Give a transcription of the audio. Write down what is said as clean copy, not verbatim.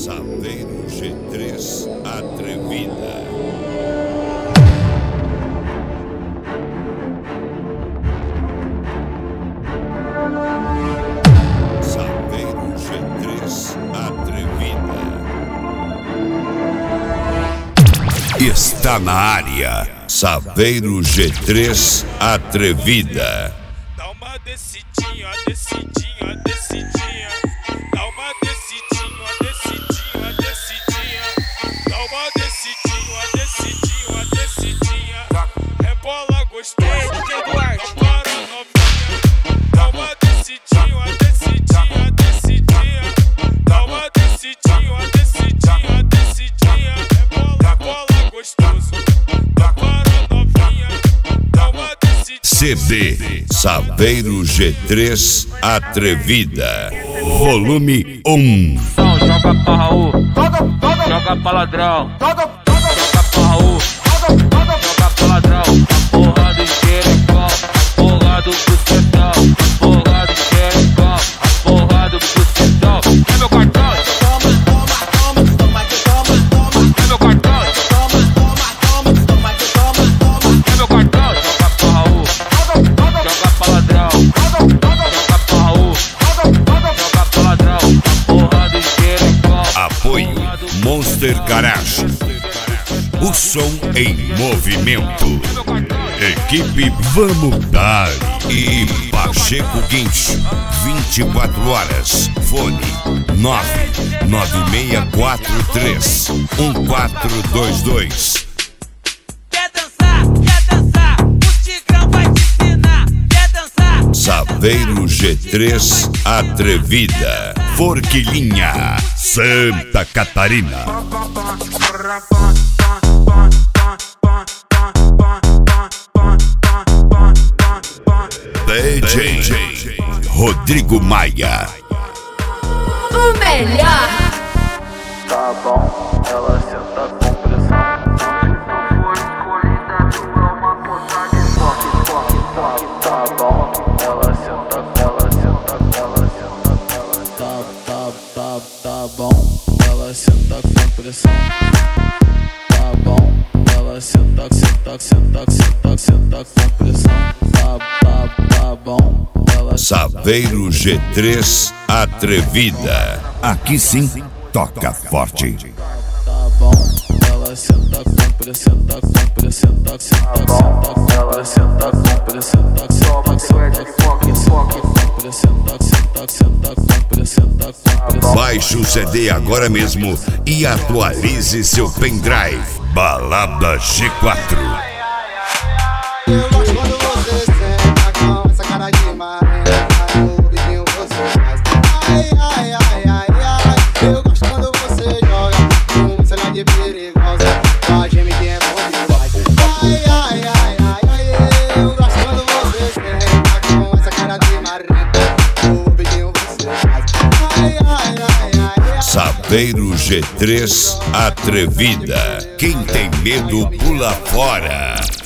Saveiro G3 Atrevida. Saveiro G3 Atrevida. Está na área. Saveiro G3 Atrevida. Dá uma descidinha, descidinha, descidinha. Dá uma descidinha, descidinha, descidinha. Dá uma descidinha, descidinha, descidinha. Rebola gostoso, Eduardo, para novinha. Dá uma descidinha, descidinha, descidinha. Dá uma descidinha, descidinha, descidinha. Rebola gostoso, para novinha. Dá uma descidinha. CD Saveiro G3 Atrevida. Volume 1. Joga pra Raul, joga pra ladrão, joga pra Raul, joga pra ladrão. Porra do xerecão, porra do bucetão, porra do xerecão, porra do bucetão. É meu cartão, é meu cartão, é meu cartão. Joga pra Raul, joga pra ladrão, joga pra Raul, joga pra ladrão. Porra do xerecão. Apoio Monster Garage. O som em movimento. Equipe Vamos Dar e Pacheco Guincho. 24 horas. Fone 996431422. Quer dançar, o Tigrão vai te ensinar. Quer dançar, Saveiro G3 Atrevida. Forquilinha, Santa Catarina. DJ Rodrigo Maia. O melhor. Tá bom, ela senta com pressão. Foi escolhida, tu é uma puta de toque. Tá bom, ela senta, ela senta. Tá bom, ela senta com pressão. Tá bom, ela senta com pressão. Tá bom, ela Saveiro G3 Atrevida. Aqui sim, toca forte. Tá bom, ela senta com pressão, ela senta com pressão, Baixe o CD agora mesmo e atualize seu pendrive. Balada G4. Eu gosto quando você senta com essa cara de marrenta. No vidinho você faz ai. Eu gosto quando você joga um cenário de perigosa. Com a geme que é bom demais. Ai. Eu gosto quando você senta com essa cara de marrenta. No vidinho você faz ai. Saveiro G3 Atrevida. Quem tem medo pula fora.